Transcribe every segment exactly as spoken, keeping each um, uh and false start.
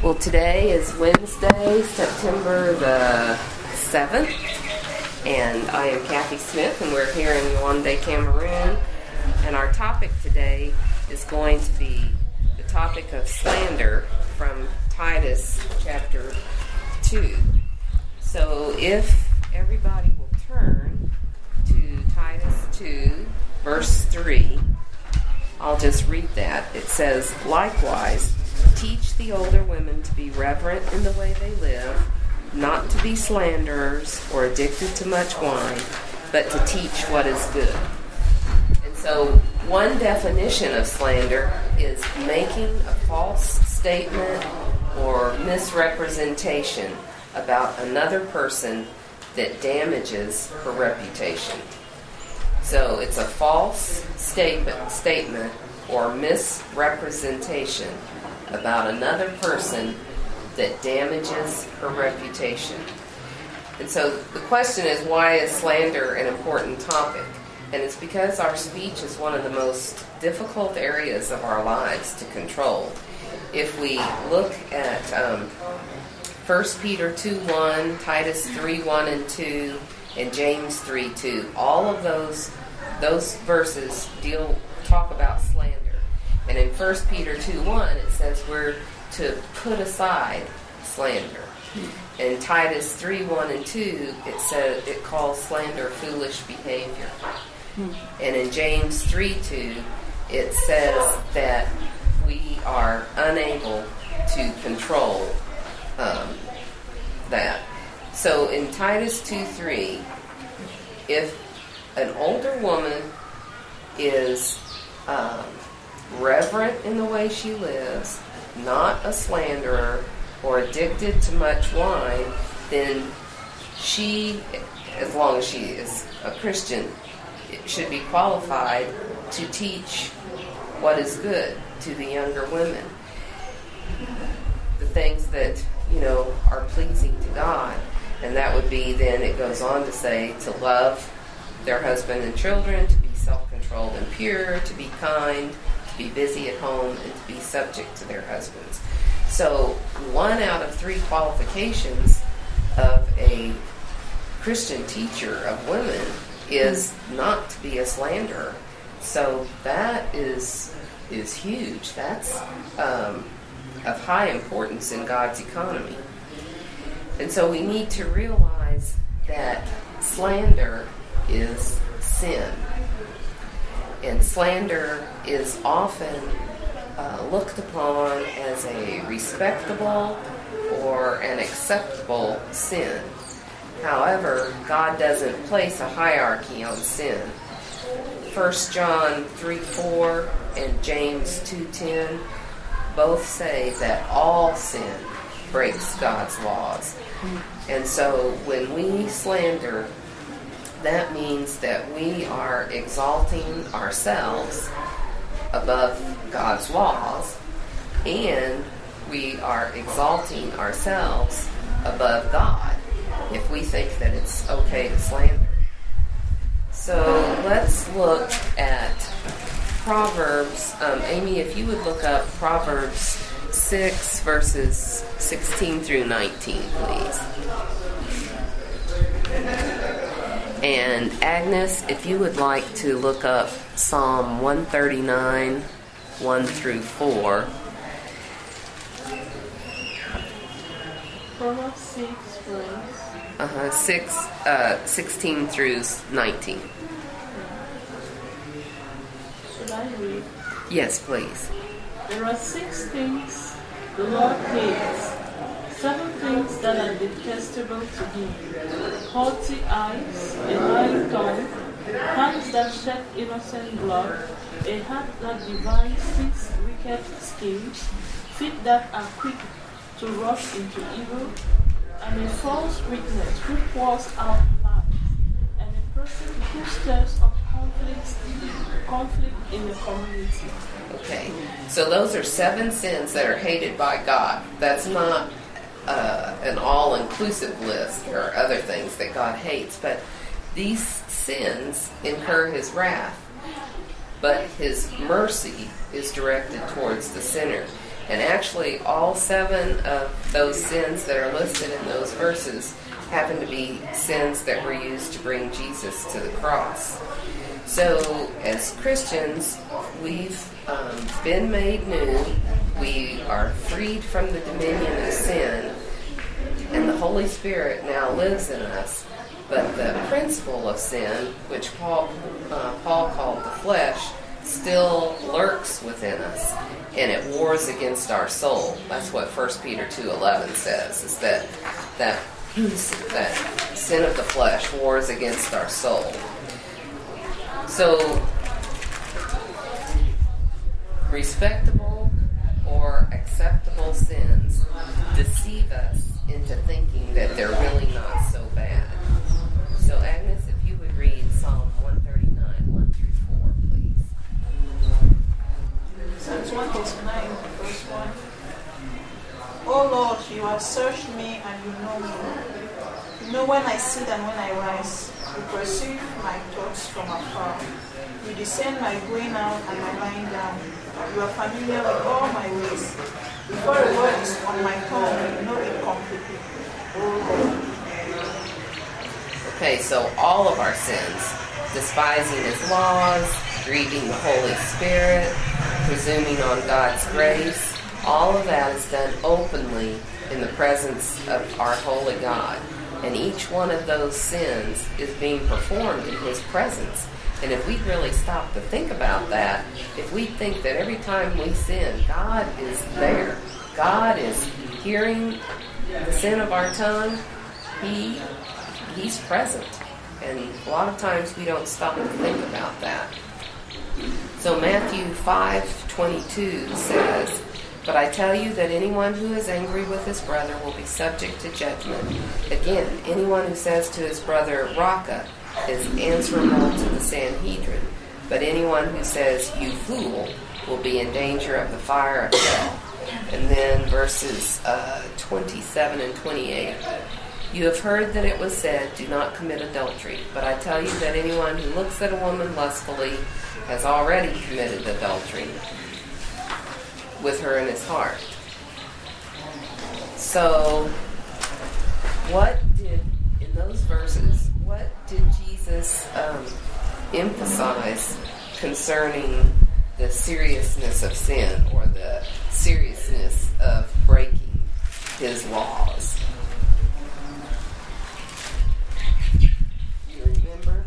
Well, today is Wednesday, September the seventh, and I am Kathy Smith, and we're here in Yaoundé, Cameroon, and our topic today is going to be the topic of slander from Titus chapter two. So if everybody will turn to Titus two, verse three, I'll just read that. It says, "Likewise, teach the older women to be reverent in the way they live, not to be slanderers or addicted to much wine, but to teach what is good." And so one definition of slander is making a false statement or misrepresentation about another person that damages her reputation. So it's a false statement, statement or misrepresentation about another person that damages her reputation. And so the question is, why is slander an important topic? And it's because our speech is one of the most difficult areas of our lives to control. If we look at um, First Peter two one, Titus three one and two, and James three two, all of those those verses deal talk about slander. And in First Peter two one, it says we're to put aside slander. In Titus three one and two, it says it calls slander foolish behavior. And in James three two, it says that we are unable to control um, that. So in Titus two three, if an older woman is um, reverent in the way she lives, not a slanderer or addicted to much wine, then she, as long as she is a Christian, should be qualified to teach what is good to the younger women. The things that, you know, are pleasing to God. And that would be, then it goes on to say, to love their husband and children, to be self-controlled and pure, to be kind, to be busy at home, and to be subject to their husbands. So one out of three qualifications of a Christian teacher of women is not to be a slanderer. So that is is huge. That's um, of high importance in God's economy. And so we need to realize that slander is sin. And slander is often uh, looked upon as a respectable or an acceptable sin. However, God doesn't place a hierarchy on sin. First John three four and James two ten both say that all sin breaks God's laws. And so when we slander, that means that we are exalting ourselves above God's laws, and we are exalting ourselves above God if we think that it's okay to slander. So let's look at Proverbs. Um, Amy, if you would look up Proverbs six, verses sixteen through nineteen, please. And Agnes, if you would like to look up Psalm one thirty-nine, one through four. Proverbs six, please. Uh-huh, six, uh, sixteen through nineteen. Should I read? Yes, please. There are six things the Lord hates, seven things that are detestable to him: haughty eyes, a lying tongue, hands that shed innocent blood, a heart that devises wicked schemes, feet that are quick to rush into evil, and a false witness who pours out lies, and a person who stirs up conflicts, conflict in the community. Okay, so those are seven sins that are hated by God. That's not uh, an all-inclusive list. There are other things that God hates, but these sins incur his wrath. But his mercy is directed towards the sinner. And actually, all seven of those sins that are listed in those verses happen to be sins that were used to bring Jesus to the cross. So, as Christians, we've um, been made new. We are freed from the dominion of sin, and the Holy Spirit now lives in us. But the principle of sin, which Paul, uh, Paul called the flesh, still lurks within us, and it wars against our soul. That's what First Peter two eleven says, is that that, that sin of the flesh wars against our soul. So, respectable or acceptable sins deceive us into thinking that they're really not so bad. So, Agnes, if you would read Psalm one thirty-nine, one through four, please. Psalms one thirty-nine, verse one. O Lord, you have searched me and you know me. You know when I sit and when I rise. You perceive my thoughts from afar. You discern my going out and my lying down. You are familiar with all my ways. Before a word is on my tongue, you know it completely. O Lord. Okay, so all of our sins, despising His laws, grieving the Holy Spirit, presuming on God's grace, all of that is done openly in the presence of our holy God. And each one of those sins is being performed in His presence. And if we really stop to think about that, if we think that every time we sin, God is there, God is hearing the sin of our tongue, He He's present. And a lot of times we don't stop to think about that. So Matthew five twenty-two says, "But I tell you that anyone who is angry with his brother will be subject to judgment. Again, anyone who says to his brother, Raka, is answerable to the Sanhedrin. But anyone who says, you fool, will be in danger of the fire of hell." And then verses uh, twenty-seven and twenty-eight. "You have heard that it was said, do not commit adultery. But I tell you that anyone who looks at a woman lustfully has already committed adultery with her in his heart." So, what did, in those verses, what did Jesus um, emphasize concerning the seriousness of sin, or the seriousness of breaking His laws? You remember?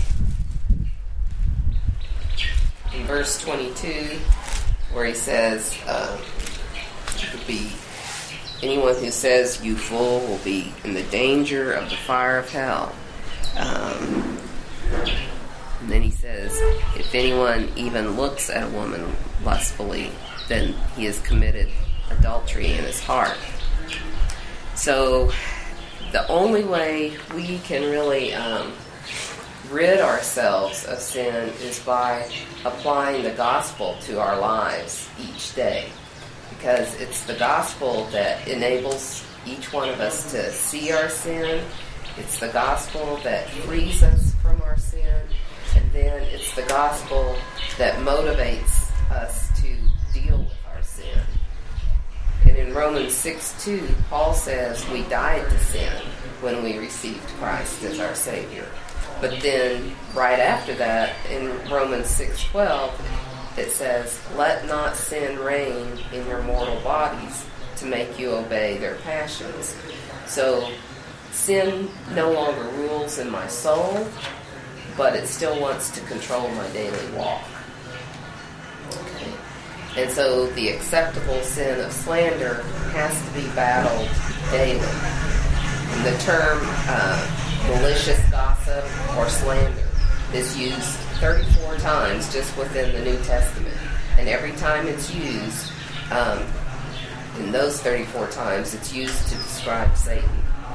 In verse twenty-two, where He says, um, it would be, anyone who says, you fool, will be in the danger of the fire of hell. Um, and then He says, if anyone even looks at a woman lustfully, then he has committed adultery in his heart. So, the only way we can really um, rid ourselves of sin is by applying the gospel to our lives each day, because it's the gospel that enables each one of us to see our sin. It's the gospel that frees us from our sin, and then it's the gospel that motivates us to deal with our sin. And in Romans six two, Paul says we died to sin when we received Christ as our Savior. But then, right after that, in Romans six twelve, it says, let not sin reign in your mortal bodies to make you obey their passions. So, sin no longer rules in my soul, but it still wants to control my daily walk. Okay. And so, the acceptable sin of slander has to be battled daily. And the term uh, malicious gossip or slander is used thirty-four times just within the New Testament. And every time it's used, um, in those thirty-four times, it's used to describe Satan.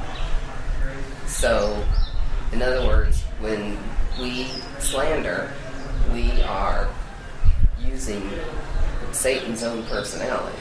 So, in other words, when we slander, we are using Satan's own personality.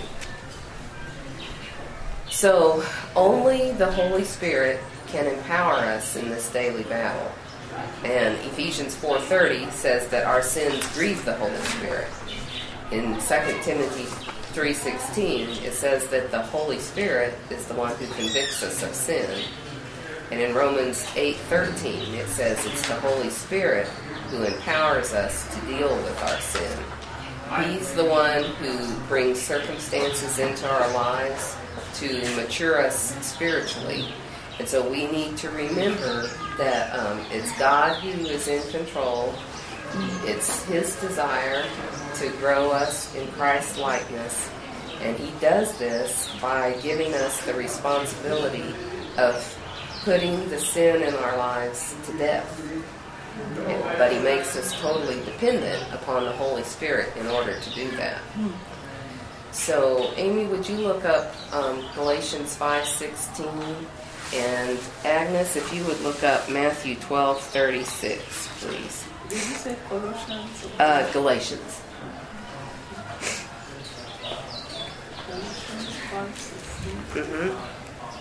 So, only the Holy Spirit can empower us in this daily battle. And Ephesians four thirty says that our sins grieve the Holy Spirit. In Second Timothy three sixteen, it says that the Holy Spirit is the one who convicts us of sin. And in Romans eight thirteen, it says it's the Holy Spirit who empowers us to deal with our sin. He's the one who brings circumstances into our lives to mature us spiritually. And so we need to remember that um, it's God who is in control. It's His desire to grow us in Christ's likeness. And He does this by giving us the responsibility of putting the sin in our lives to death. But He makes us totally dependent upon the Holy Spirit in order to do that. So, Amy, would you look up um, Galatians five sixteen? And Agnes, if you would look up Matthew twelve thirty-six, please. Did you say Colossians? Uh, Galatians. Galatians five sixteen. Mm-hmm.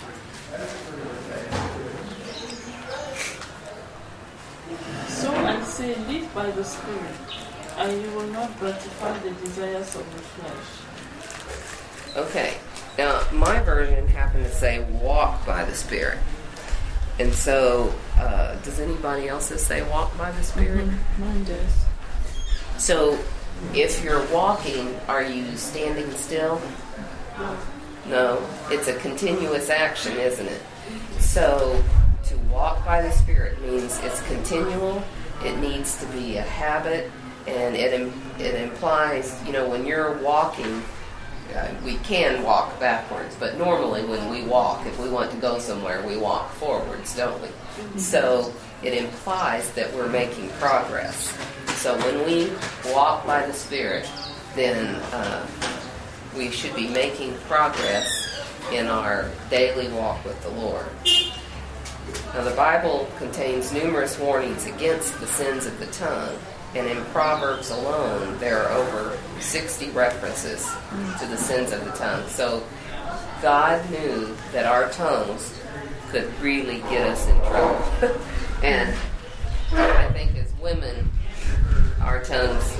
So I say, live by the Spirit, and you will not gratify the desires of the flesh. Okay. Now, my version happened to say walk by the Spirit. And so, uh, does anybody else's say walk by the Spirit? Mm-hmm. Mine does. So, if you're walking, are you standing still? No. No. It's a continuous action, isn't it? So, to walk by the Spirit means it's continual, it needs to be a habit, and it it implies, you know, when you're walking, uh, we can walk backwards, but normally when we walk, if we want to go somewhere, we walk forwards, don't we? Mm-hmm. So it implies that we're making progress. So when we walk by the Spirit, then uh, we should be making progress in our daily walk with the Lord. Now, the Bible contains numerous warnings against the sins of the tongue, and in Proverbs alone, there are over sixty references to the sins of the tongue. So, God knew that our tongues could really get us in trouble. And I think as women, our tongues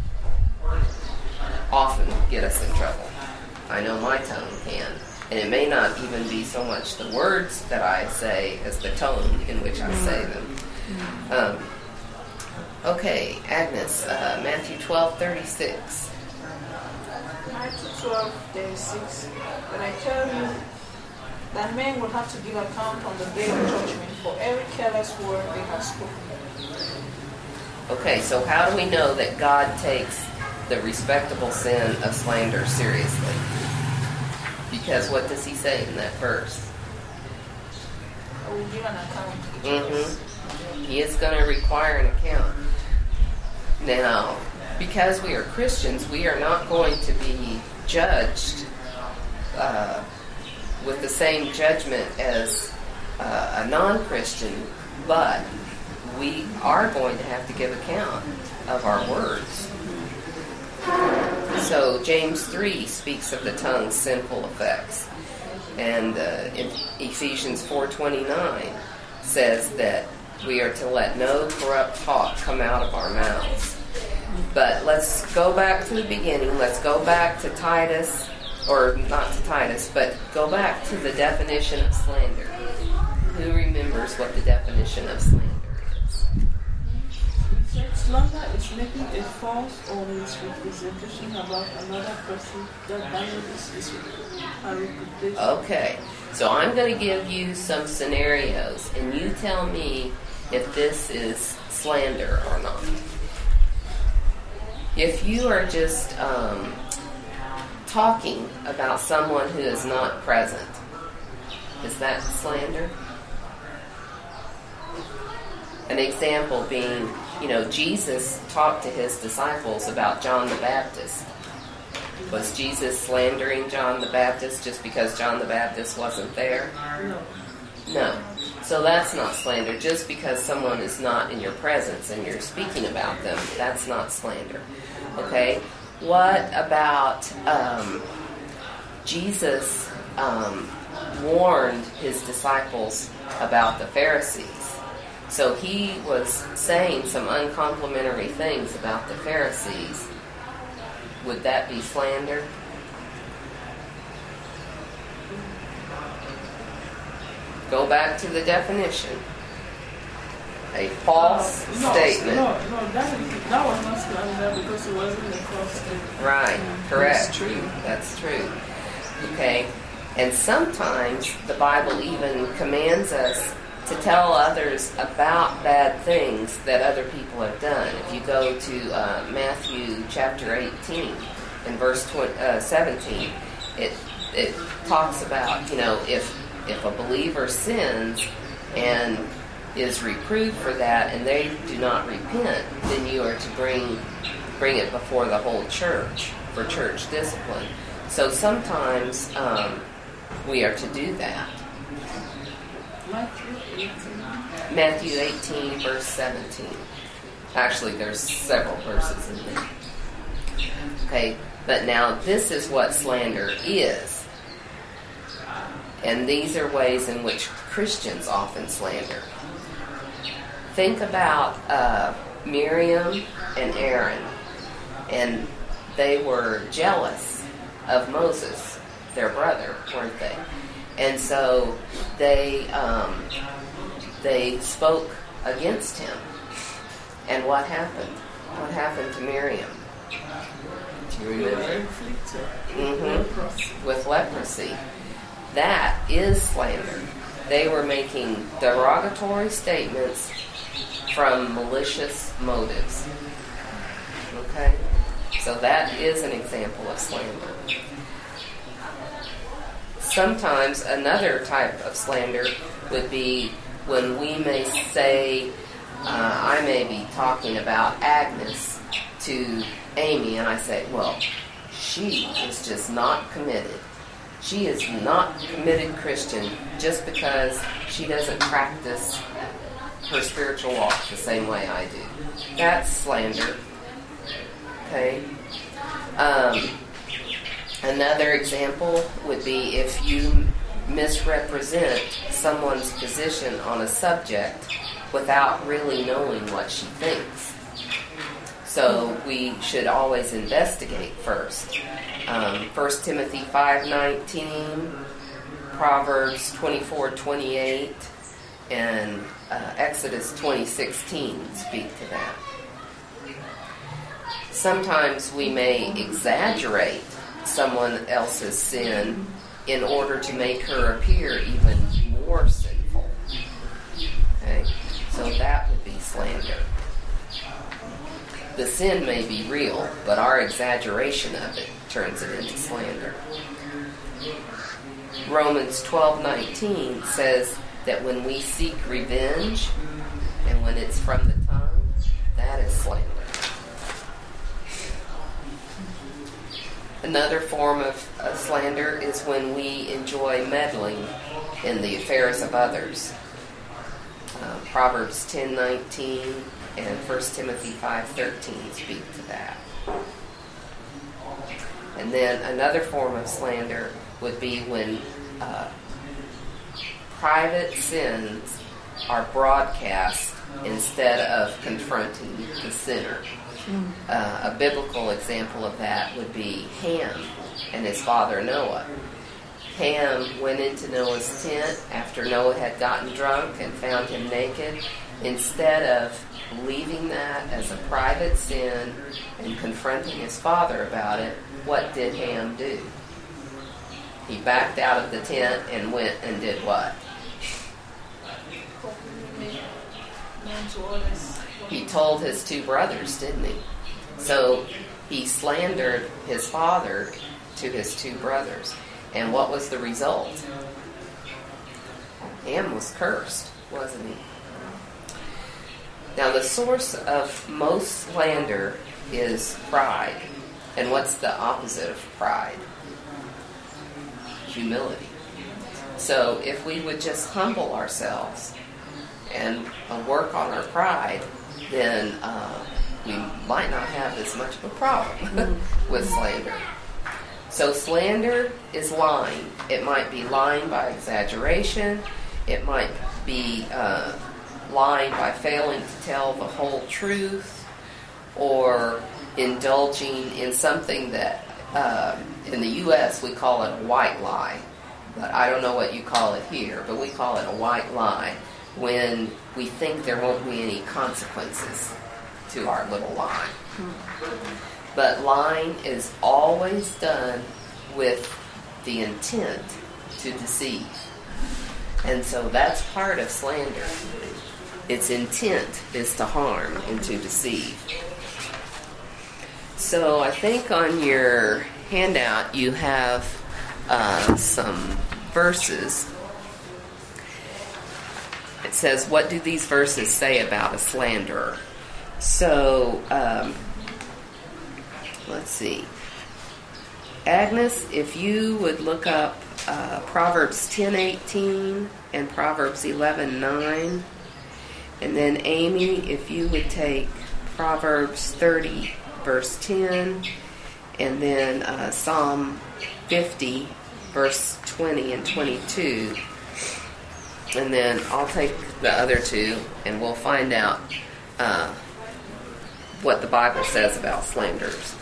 often get us in trouble. I know my tongue can. And it may not even be so much the words that I say as the tone in which I say them. Um, okay, Agnes, uh, Matthew twelve thirty-six. Matthew twelve thirty-six. But I tell you that men will have to give account on the day of judgment for every careless word they have spoken. Okay, so how do we know that God takes the respectable sin of slander seriously? Because what does He say in that verse? I will give an account. Mm-hmm. He is going to require an account. Now, because we are Christians, we are not going to be judged uh, with the same judgment as uh, a non-Christian, but we are going to have to give account of our words. So James three speaks of the tongue's sinful effects. And uh, in Ephesians four twenty-nine says that we are to let no corrupt talk come out of our mouths. But let's go back to the beginning. Let's go back to Titus, or not to Titus, but go back to the definition of slander. Who remembers what the definition of slander is? Slander is making a false or misrepresentation about another person that damages his reputation. Okay, so I'm going to give you some scenarios, and you tell me if this is slander or not. If you are just um, talking about someone who is not present, is that slander? An example being, you know, Jesus talked to His disciples about John the Baptist. Was Jesus slandering John the Baptist just because John the Baptist wasn't there? No. No. So that's not slander. Just because someone is not in your presence and you're speaking about them, that's not slander. Okay? What about um, Jesus um, warned His disciples about the Pharisees? So He was saying some uncomplimentary things about the Pharisees. Would that be slander? Go back to the definition. A false uh, no, statement. No, no, that, that was not slander because it wasn't a false statement. Right, correct. That's true. That's true. Okay. And sometimes the Bible even commands us to tell others about bad things that other people have done. If you go to uh, Matthew chapter eighteen and verse twenty, uh, seventeen, it it talks about, you know, if if a believer sins and is reproved for that and they do not repent, then you are to bring bring it before the whole church for church discipline. So sometimes um, we are to do that. Matthew eighteen. Matthew eighteen, verse seventeen. Actually, there's several verses in there. Okay, but now this is what slander is. And these are ways in which Christians often slander. Think about uh, Miriam and Aaron. And they were jealous of Moses, their brother, weren't they? And so they um, they spoke against him. And what happened? What happened to Miriam? Do you remember? Mm-hmm. With leprosy. That is slander. They were making derogatory statements from malicious motives. Okay? So that is an example of slander. Sometimes another type of slander would be when we may say, uh, I may be talking about Agnes to Amy, and I say, well, she is just not committed. She is not a committed Christian just because she doesn't practice her spiritual walk the same way I do. That's slander. Okay? Um, another example would be if you misrepresent someone's position on a subject without really knowing what she thinks. So we should always investigate first. Um, First Timothy five nineteen, Proverbs twenty-four twenty-eight, and uh, Exodus twenty sixteen speak to that. Sometimes we may exaggerate someone else's sin in order to make her appear even more sinful. Okay? So that would be slander. The sin may be real, but our exaggeration of it turns it into slander. Romans twelve nineteen says that when we seek revenge, and when it's from the tongue, that is slander. Another form of, of slander is when we enjoy meddling in the affairs of others. Uh, Proverbs ten nineteen and First Timothy five thirteen speak to that. And then another form of slander would be when uh, private sins are broadcast instead of confronting the sinner. Uh, a biblical example of that would be Ham and his father Noah. Ham went into Noah's tent after Noah had gotten drunk and found him naked. Instead of leaving that as a private sin and confronting his father about it, what did Ham do? He backed out of the tent and went and did what? He told his two brothers, didn't he? So he slandered his father to his two brothers. And what was the result? Ham was cursed, wasn't he? Now the source of most slander is pride. And what's the opposite of pride? Humility. So if we would just humble ourselves and uh, work on our pride, then uh, we might not have as much of a problem with slander. So slander is lying. It might be lying by exaggeration. It might be uh, lying by failing to tell the whole truth, or indulging in something that uh, in the U S we call it a white lie. but I don't know what you call it here, but we call it a white lie when we think there won't be any consequences to our little lie. But lying is always done with the intent to deceive. And so that's part of slander. Its intent is to harm and to deceive. So I think on your handout you have uh, some verses. It says, what do these verses say about a slanderer? So, um, let's see. Agnes, if you would look up uh, Proverbs ten eighteen and Proverbs eleven nine. And then Amy, if you would take Proverbs thirty, verse ten, and then uh, Psalm fifty, verse twenty and twenty-two. And then I'll take the other two, and we'll find out uh, what the Bible says about slanders.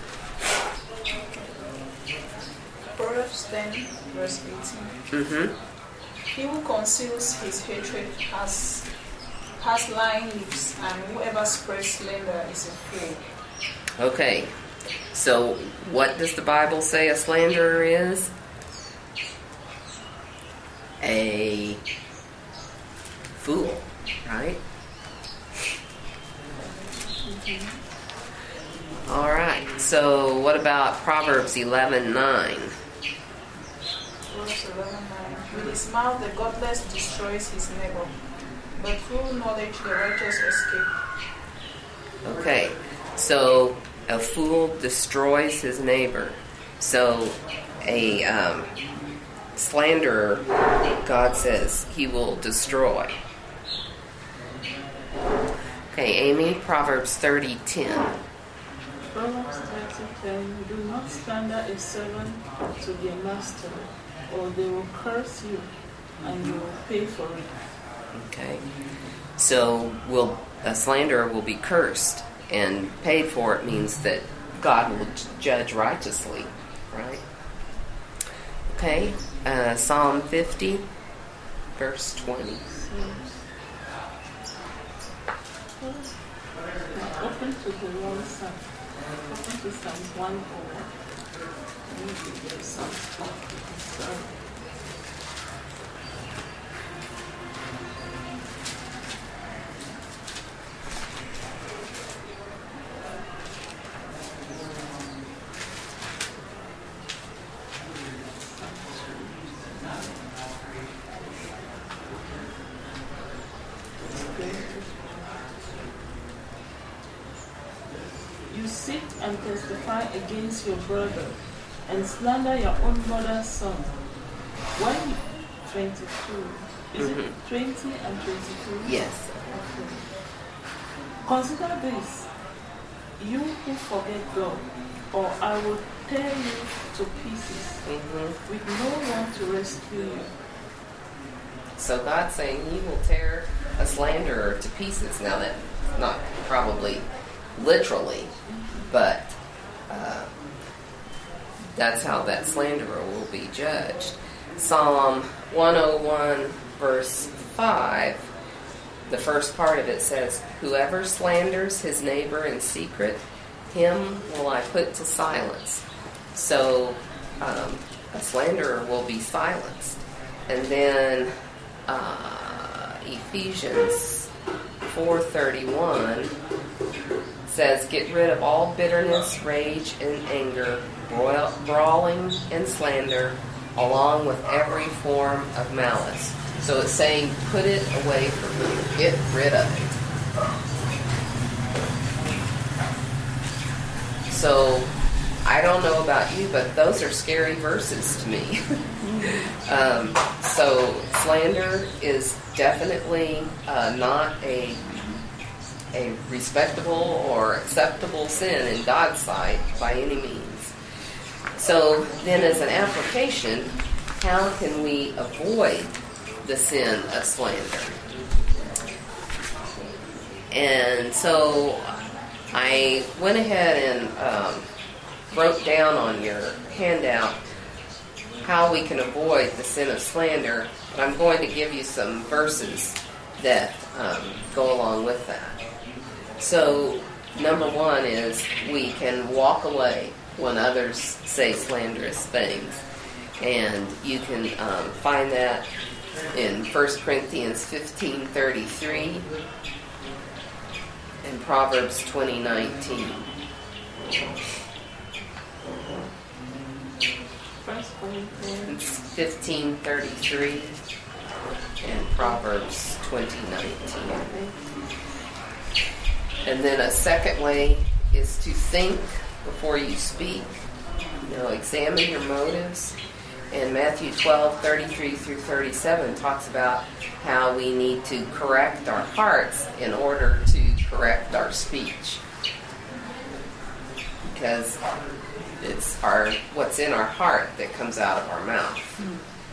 Proverbs ten, verse eighteen. Mm-hmm. He who conceals his hatred has has lying lips, and whoever spreads slander is a fool. Okay, so what does the Bible say a slanderer is? A fool, right? Mm-hmm. All right, so what about Proverbs eleven nine? Proverbs eleven nine. With his mouth the godless destroys his neighbor, but through knowledge the righteous escape. Okay, so a fool destroys his neighbor. So a um, slanderer, God says, he will destroy. Okay, Amy, Proverbs thirty ten. Proverbs thirty ten. Do not slander a servant to their master, or they will curse you, and you will pay for it. Okay, so will a slanderer will be cursed, and paid for it means that God will judge righteously, right? Okay, uh, Psalm fifty, verse twenty. Now open to the wrong side. Open to Psalm one oh. Maybe there's some stuff. Sorry. You sit and testify against your brother, and slander your own mother's son. When twenty-two, is mm-hmm. it twenty and twenty-two? Yes. Okay. Consider this, you who forget God, or I will tear you to pieces, mm-hmm. with no one to rescue you. So God's saying he will tear a slanderer to pieces. Now that's not probably literally, but uh, that's how that slanderer will be judged. Psalm one oh one, verse five, the first part of it says, whoever slanders his neighbor in secret, him will I put to silence. So um, a slanderer will be silenced. And then uh, Ephesians four thirty-one says, get rid of all bitterness, rage, and anger, broil, brawling, and slander, along with every form of malice. So it's saying, put it away from you. Get rid of it. So, I don't know about you, but those are scary verses to me. um, so, slander is definitely uh, not a a respectable or acceptable sin in God's sight by any means. So then as an application, how can we avoid the sin of slander? And so I went ahead and um, wrote down on your handout how we can avoid the sin of slander, but I'm going to give you some verses that um, go along with that. So, number one is we can walk away when others say slanderous things. And you can um, find that in First Corinthians fifteen thirty-three and Proverbs twenty nineteen. First Corinthians fifteen thirty-three and Proverbs twenty nineteen. And then a second way is to think before you speak. You know, examine your motives. And Matthew twelve thirty-three through thirty-seven talks about how we need to correct our hearts in order to correct our speech. Because it's our what's in our heart that comes out of our mouth.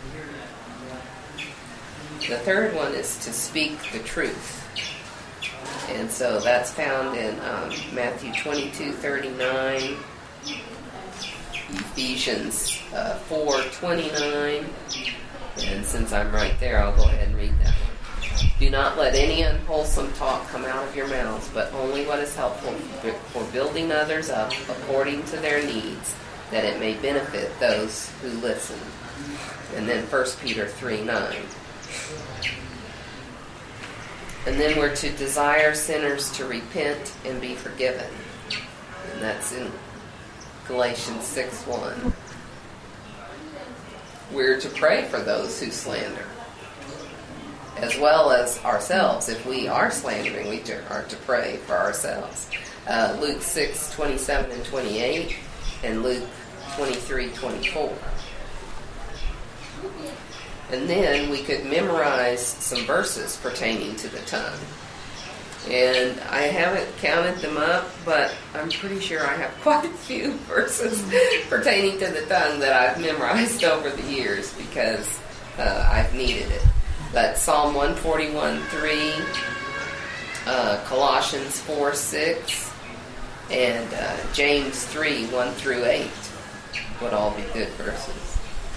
The third one is to speak the truth. And so that's found in um, Matthew twenty-two thirty-nine, Ephesians uh, four twenty-nine, and since I'm right there, I'll go ahead and read that one. Do not let any unwholesome talk come out of your mouths, but only what is helpful for building others up according to their needs, that it may benefit those who listen. And then First Peter three nine. And then we're to desire sinners to repent and be forgiven. And that's in Galatians six one. We're to pray for those who slander, as well as ourselves. If we are slandering, we are to pray for ourselves. Uh, Luke six twenty-seven and twenty-eight, and Luke twenty-three twenty-four. And then we could memorize some verses pertaining to the tongue. And I haven't counted them up, but I'm pretty sure I have quite a few verses pertaining to the tongue that I've memorized over the years because uh, I've needed it. But Psalm one forty-one three, uh, Colossians four six, and uh, James three one through eight would all be good verses.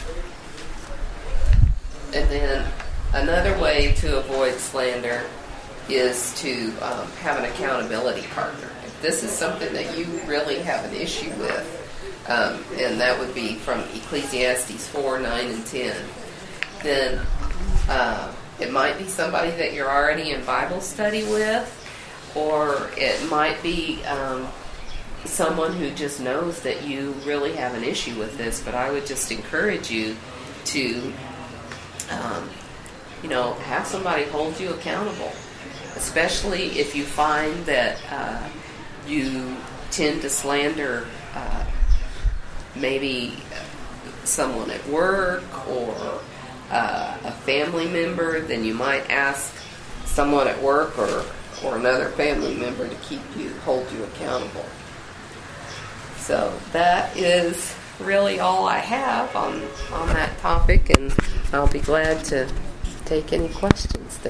And then another way to avoid slander is to um, have an accountability partner. If this is something that you really have an issue with, um, and that would be from Ecclesiastes four nine and ten, then uh, it might be somebody that you're already in Bible study with, or it might be um, someone who just knows that you really have an issue with this. But I would just encourage you to Um, you know, have somebody hold you accountable, especially if you find that uh, you tend to slander uh, maybe someone at work or uh, a family member. Then you might ask someone at work or, or another family member to keep you, hold you accountable. So that is really all I have on on that topic, and I'll be glad to take any questions that